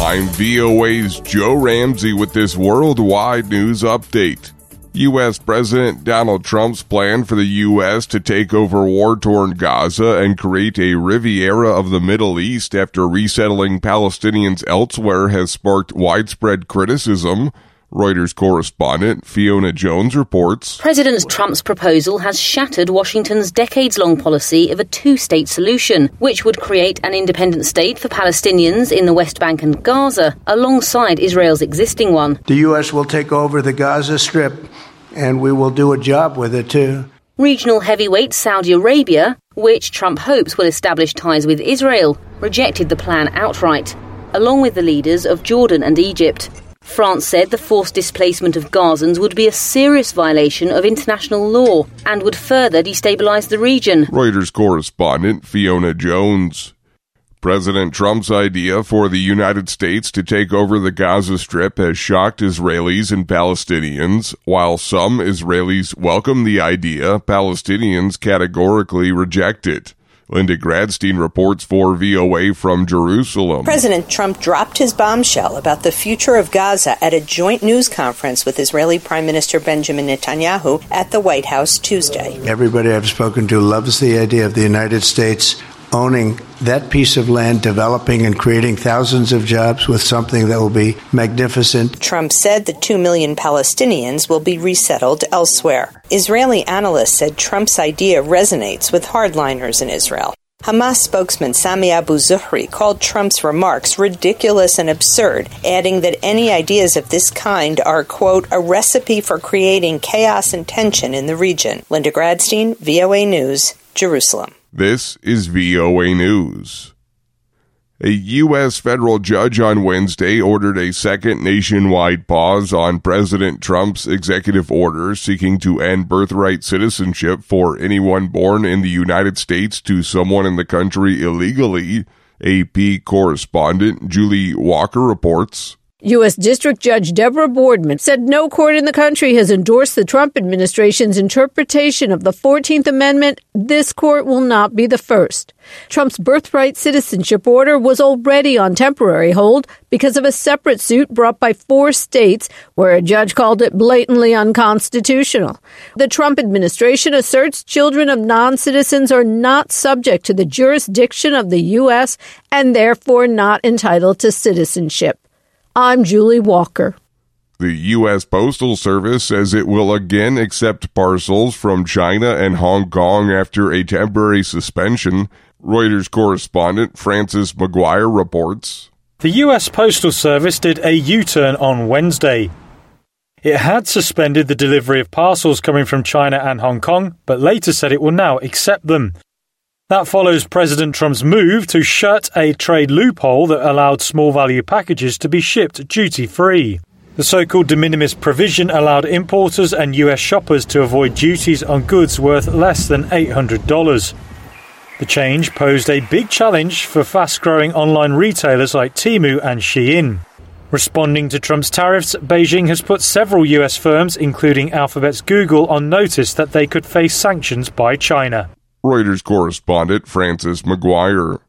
I'm VOA's Joe Ramsey with this worldwide news update. U.S. President Donald Trump's plan for the U.S. to take over war-torn Gaza and create a Riviera of the Middle East after resettling Palestinians elsewhere has sparked widespread criticism. Reuters correspondent Fiona Jones reports. President Trump's proposal has shattered Washington's decades-long policy of a two-state solution, which would create an independent state for Palestinians in the West Bank and Gaza, alongside Israel's existing one. The U.S. will take over the Gaza Strip, and we will do a job with it, too. Regional heavyweight Saudi Arabia, which Trump hopes will establish ties with Israel, rejected the plan outright, along with the leaders of Jordan and Egypt. France said the forced displacement of Gazans would be a serious violation of international law and would further destabilize the region. Reuters correspondent Fiona Jones. President Trump's idea for the United States to take over the Gaza Strip has shocked Israelis and Palestinians. While some Israelis welcome the idea, Palestinians categorically reject it. Linda Gradstein reports for VOA from Jerusalem. President Trump dropped his bombshell about the future of Gaza at a joint news conference with Israeli Prime Minister Benjamin Netanyahu at the White House Tuesday. Everybody I've spoken to loves the idea of the United States owning that piece of land, developing and creating thousands of jobs with something that will be magnificent. Trump said the 2 million Palestinians will be resettled elsewhere. Israeli analysts said Trump's idea resonates with hardliners in Israel. Hamas spokesman Sami Abu Zuhri called Trump's remarks ridiculous and absurd, adding that any ideas of this kind are, quote, a recipe for creating chaos and tension in the region. Linda Gradstein, VOA News, Jerusalem. This is VOA News. A U.S. federal judge on Wednesday ordered a second nationwide pause on President Trump's executive order seeking to end birthright citizenship for anyone born in the United States to someone in the country illegally. AP correspondent Julie Walker reports. U.S. District Judge Deborah Boardman said no court in the country has endorsed the Trump administration's interpretation of the 14th Amendment. This court will not be the first. Trump's birthright citizenship order was already on temporary hold because of a separate suit brought by 4 states where a judge called it blatantly unconstitutional. The Trump administration asserts children of non-citizens are not subject to the jurisdiction of the U.S. and therefore not entitled to citizenship. I'm Julie Walker. The U.S. Postal Service says it will again accept parcels from China and Hong Kong after a temporary suspension. Reuters correspondent Francis McGuire reports. The U.S. Postal Service did a U-turn on Wednesday. It had suspended the delivery of parcels coming from China and Hong Kong, but later said it will now accept them. That follows President Trump's move to shut a trade loophole that allowed small-value packages to be shipped duty-free. The so-called de minimis provision allowed importers and U.S. shoppers to avoid duties on goods worth less than $800. The change posed a big challenge for fast-growing online retailers like Temu and Shein. Responding to Trump's tariffs, Beijing has put several U.S. firms, including Alphabet's Google, on notice that they could face sanctions by China. Reuters correspondent Francis McGuire.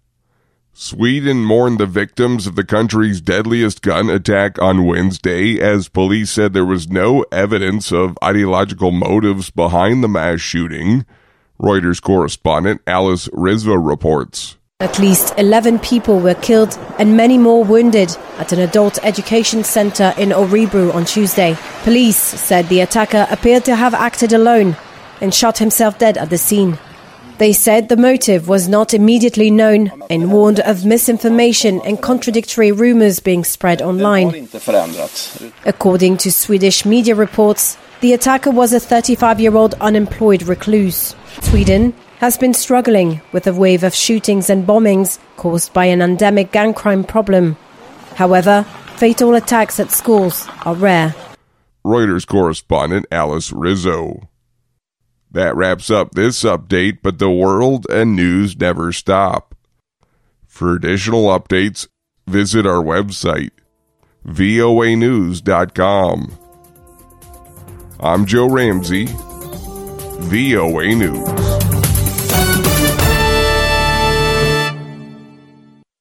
Sweden mourned the victims of the country's deadliest gun attack on Wednesday as police said there was no evidence of ideological motives behind the mass shooting. Reuters correspondent Alice Rizva reports. At least 11 people were killed and many more wounded at an adult education center in Örebro on Tuesday. Police said the attacker appeared to have acted alone and shot himself dead at the scene. They said the motive was not immediately known and warned of misinformation and contradictory rumors being spread online. According to Swedish media reports, the attacker was a 35-year-old unemployed recluse. Sweden has been struggling with a wave of shootings and bombings caused by an endemic gang crime problem. However, fatal attacks at schools are rare. Reuters correspondent Alice Rizzo. That wraps up this update, but the world and news never stop. For additional updates, visit our website, voanews.com. I'm Joe Ramsey, VOA News.